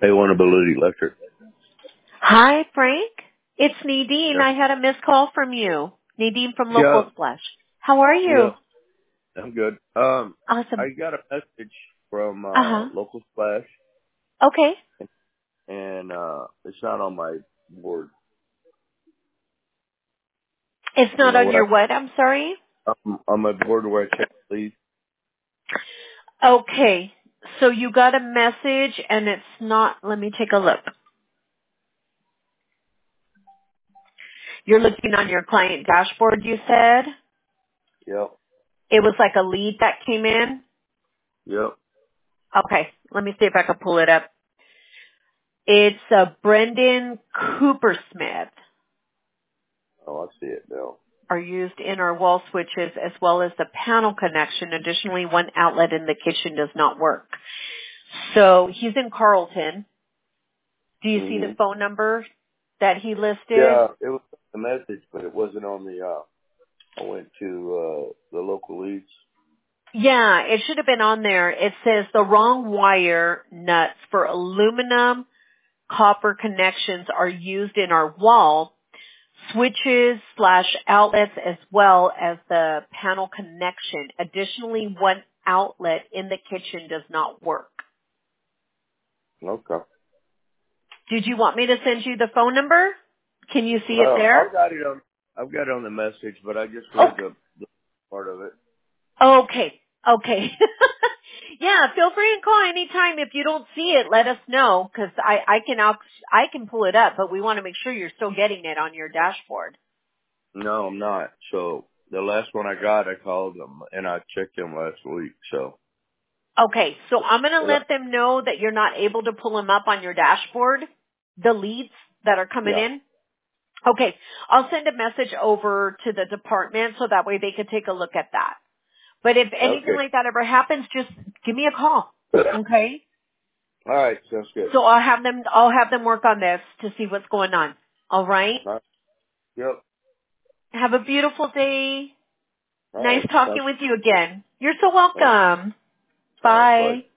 A1 Electric. Hi, Frank. It's Nadine. Yeah. I had a missed call from you. Nadine from Yeah. Local Splash. How are Yeah. you? I'm good. I Awesome. got a message from Uh-huh. Local Splash, Okay. and it's not on my board. It's You not know on what? your what? I'm sorry? On my board where I check please. Okay. So you got a message and it's not, let me take a look. You're looking on your client dashboard, you said? Yep. It was like a lead that came in? Yep. Okay. Let me see if I can pull it up. It's Brendan Coopersmith. Oh, I see it now. Are used in our wall switches as well as the panel connection. Additionally, one outlet in the kitchen does not work. So he's in Carlton. Do you see the Mhm. phone number that he listed? Yeah, it was a message, but it wasn't on the. I went to the local leads. Yeah, it should have been on there. It says the wrong wire nuts for aluminum copper connections are used in our wall switches / outlets as well as the panel connection. Additionally, one outlet in the kitchen does not work. Okay. Did you want me to send you the phone number? Can you see it there? I've got it on. I've got it on the message, but I just Oh, read the part of it. okay. Okay. Yeah, feel free and call anytime. If you don't see it, let us know because I can pull it up, but we want to make sure you're still getting it on your dashboard. No, I'm not. So the last one I got, I called them and I checked them last week. So Okay, so I'm going to yeah, let them know that you're not able to pull them up on your dashboard, the leads that are coming yeah. in. Okay, I'll send a message over to the department so that way they can take a look at that. But if anything Okay. like that ever happens, just give me a call. Okay? All right, sounds good. So I'll have them work on this to see what's going on. All right? All right. Yep. Have a beautiful day. All Nice right, sounds. talking with you again. You're so All right. welcome. All right. Bye. Bye.